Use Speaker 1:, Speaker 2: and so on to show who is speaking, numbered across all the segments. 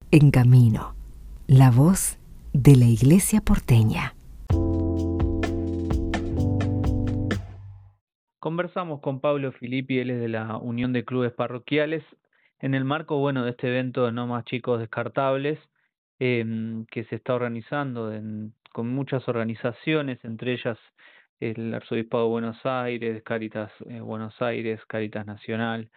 Speaker 1: En Camino, la voz de la Iglesia porteña.
Speaker 2: Conversamos con Pablo Filippi, él es de la Unión de Clubes Parroquiales, en el marco, de este evento de No Más Chicos Descartables, que se está organizando con muchas organizaciones, entre ellas el Arzobispado de Buenos Aires, Cáritas Buenos Aires, Cáritas Nacional.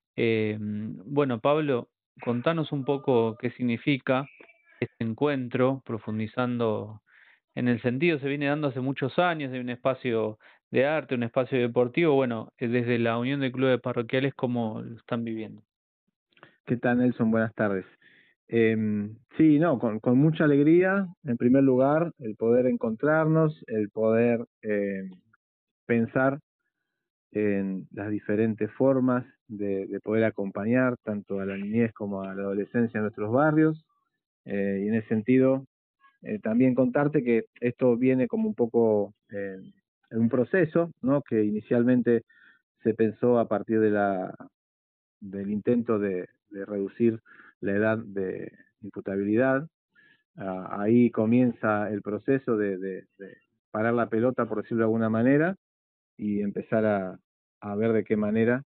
Speaker 2: Pablo, contanos un poco qué significa este encuentro, profundizando en el sentido, se viene dando hace muchos años, de un espacio de arte, un espacio deportivo, desde la Unión de Clubes Parroquiales, ¿cómo lo están viviendo?
Speaker 3: ¿Qué tal, Nelson? Buenas tardes. Sí, no, con mucha alegría, en primer lugar, el poder encontrarnos, el poder pensar en las diferentes formas de poder acompañar tanto a la niñez como a la adolescencia en nuestros barrios. Y en ese sentido, también contarte que esto viene como un poco en un proceso, ¿no? Que inicialmente se pensó a partir del intento de reducir la edad de imputabilidad. Ahí comienza el proceso de parar la pelota, por decirlo de alguna manera, y empezar a ver de qué manera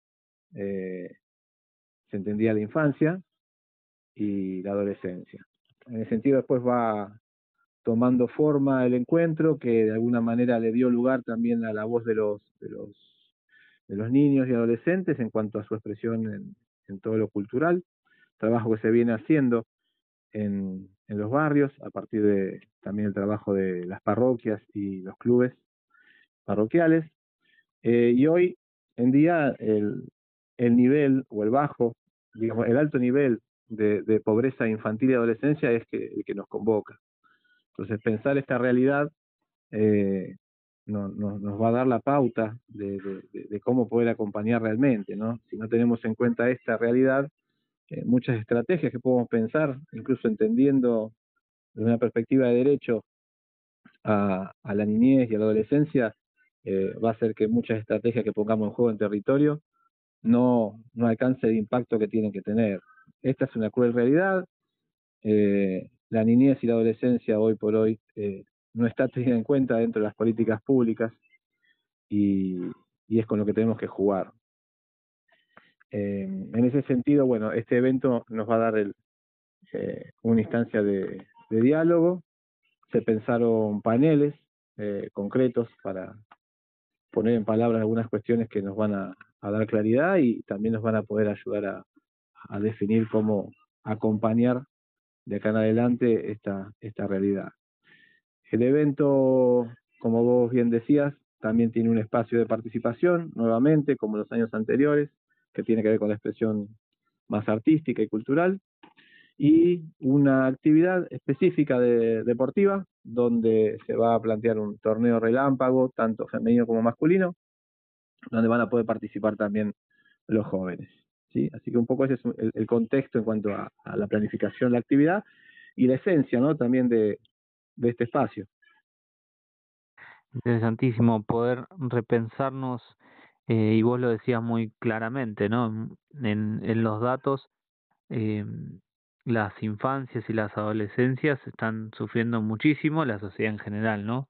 Speaker 3: se entendía la infancia y la adolescencia. En ese sentido, después va tomando forma el encuentro, que de alguna manera le dio lugar también a la voz de los niños y adolescentes en cuanto a su expresión en todo lo cultural, trabajo que se viene haciendo en los barrios, a partir de también el trabajo de las parroquias y los clubes parroquiales. Y hoy en día el nivel o el bajo, digamos, el alto nivel de pobreza infantil y adolescencia es el que nos convoca. Entonces pensar esta realidad nos va a dar la pauta de cómo poder acompañar realmente, ¿no? Si no tenemos en cuenta esta realidad, muchas estrategias que podemos pensar, incluso entendiendo desde una perspectiva de derecho a la niñez y a la adolescencia, va a hacer que muchas estrategias que pongamos en juego en territorio no alcance el impacto que tienen que tener. Esta es una cruel realidad. La niñez y la adolescencia hoy por hoy no está tenida en cuenta dentro de las políticas públicas y, y es con lo que tenemos que jugar. En ese sentido, bueno, este evento nos va a dar una instancia de diálogo. Se pensaron paneles concretos para poner en palabras algunas cuestiones que nos van a dar claridad y también nos van a poder ayudar a definir cómo acompañar de acá en adelante esta realidad. El evento, como vos bien decías, también tiene un espacio de participación, nuevamente, como los años anteriores, que tiene que ver con la expresión más artística y cultural, y una actividad específica deportiva, donde se va a plantear un torneo relámpago, tanto femenino como masculino, donde van a poder participar también los jóvenes. ¿Sí? Así que un poco ese es el contexto en cuanto a la planificación de la actividad y la esencia, ¿no? También de este espacio.
Speaker 2: Interesantísimo poder repensarnos, y vos lo decías muy claramente, ¿no? En los datos, eh, las infancias y las adolescencias están sufriendo muchísimo, la sociedad en general, ¿no?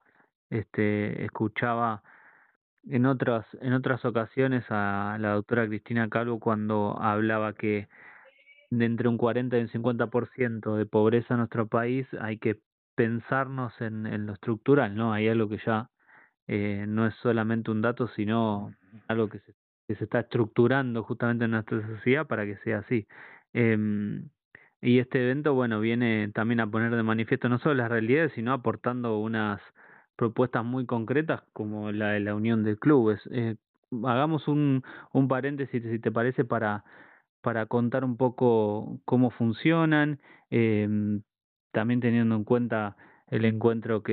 Speaker 2: Escuchaba en otras ocasiones a la doctora Cristina Calvo cuando hablaba que de entre un 40 y un 50% de pobreza en nuestro país, hay que pensarnos en lo estructural, ¿no? Hay algo que ya no es solamente un dato, sino algo que se está estructurando justamente en nuestra sociedad para que sea así. Em, y este evento, viene también a poner de manifiesto no solo las realidades, sino aportando unas propuestas muy concretas como la de la unión de clubes. Hagamos un paréntesis, si te parece, para contar un poco cómo funcionan, em, también teniendo en cuenta el encuentro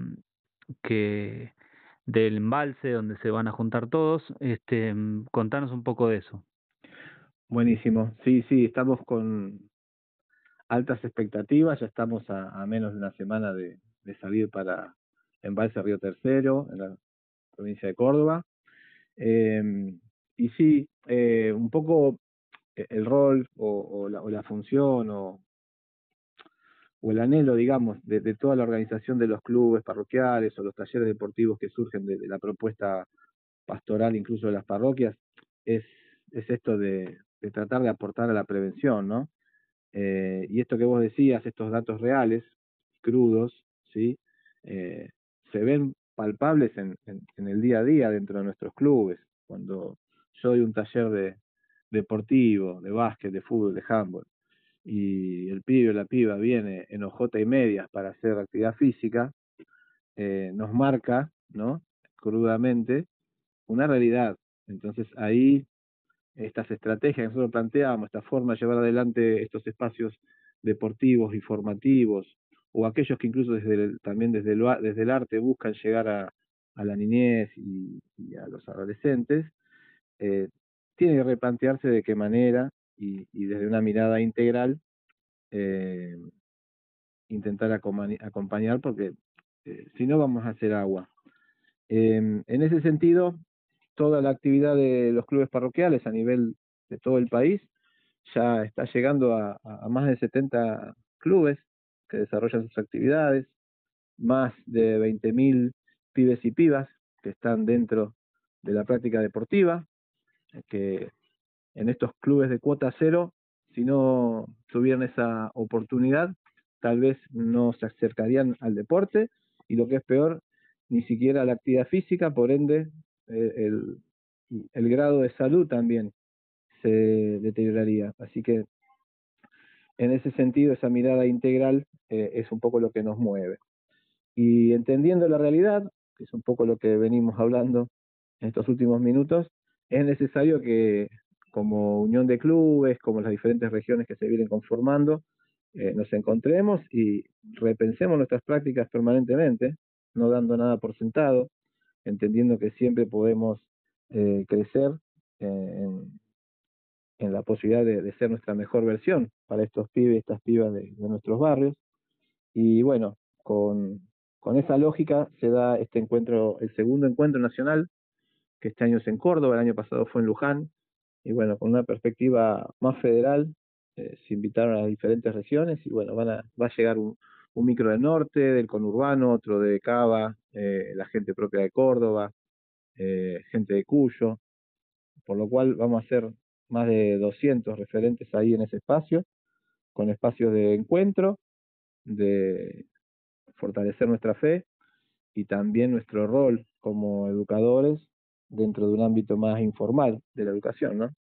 Speaker 2: que del embalse donde se van a juntar todos. Contanos un poco de eso.
Speaker 3: Buenísimo. Sí, sí, estamos con altas expectativas, ya estamos a menos de una semana de salir para Embalse Río Tercero, en la provincia de Córdoba. Y sí, un poco el rol o la función o el anhelo, digamos, de toda la organización de los clubes parroquiales o los talleres deportivos que surgen de la propuesta pastoral, incluso de las parroquias, es esto de tratar de aportar a la prevención, ¿no? Y esto que vos decías, estos datos reales, crudos, ¿sí? Se ven palpables en el día a día dentro de nuestros clubes. Cuando yo doy un taller deportivo, de básquet, de fútbol, de handball, y el pibe o la piba viene en hojota y medias para hacer actividad física, nos marca, ¿no? Crudamente, una realidad. Entonces ahí estas estrategias que nosotros planteamos, esta forma de llevar adelante estos espacios deportivos y formativos, o aquellos que incluso también desde el arte buscan llegar a la niñez y a los adolescentes, tiene que replantearse de qué manera y desde una mirada integral eh, intentar acompañar, porque si no vamos a hacer agua. En ese sentido, toda la actividad de los clubes parroquiales a nivel de todo el país ya está llegando a más de 70 clubes que desarrollan sus actividades, más de 20.000 pibes y pibas que están dentro de la práctica deportiva, que en estos clubes de cuota cero, si no tuvieran esa oportunidad, tal vez no se acercarían al deporte y lo que es peor, ni siquiera a la actividad física, por ende el grado de salud también se deterioraría. Así que en ese sentido, esa mirada integral es un poco lo que nos mueve. Y entendiendo la realidad, que es un poco lo que venimos hablando en estos últimos minutos, es necesario que como unión de clubes, como las diferentes regiones que se vienen conformando, nos encontremos y repensemos nuestras prácticas permanentemente, no dando nada por sentado, entendiendo que siempre podemos crecer en la posibilidad de ser nuestra mejor versión para estos pibes y estas pibas de nuestros barrios. Y bueno, con esa lógica se da este encuentro, el segundo encuentro nacional, que este año es en Córdoba, el año pasado fue en Luján, y bueno, con una perspectiva más federal, se invitaron a las diferentes regiones, y bueno, va a llegar un micro del norte, del conurbano, otro de Cava, la gente propia de Córdoba, gente de Cuyo, por lo cual vamos a hacer más de 200 referentes ahí en ese espacio, con espacios de encuentro, de fortalecer nuestra fe y también nuestro rol como educadores dentro de un ámbito más informal de la educación, ¿no?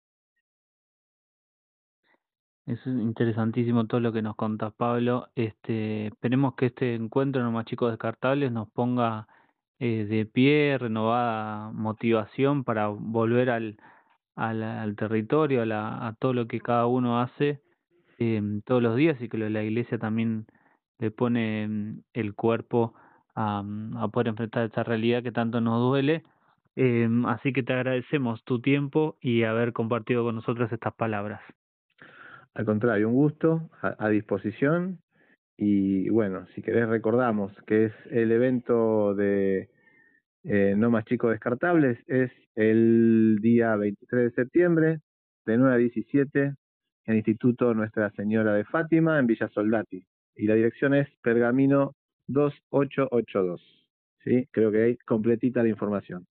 Speaker 2: Es interesantísimo todo lo que nos contás, Pablo. Esperemos que este encuentro en Más Chicos Descartables nos ponga de pie, renovada motivación para volver al territorio, a todo lo que cada uno hace todos los días y que la iglesia también le pone el cuerpo a poder enfrentar esta realidad que tanto nos duele. Así que te agradecemos tu tiempo y haber compartido con nosotros estas palabras.
Speaker 3: Al contrario, un gusto, a disposición, y bueno, si querés recordamos que es el evento de No Más Chicos Descartables, es el día 23 de septiembre, de 9 a 17, en el Instituto Nuestra Señora de Fátima, en Villa Soldati, y la dirección es Pergamino 2882, ¿sí? Creo que hay completita la información.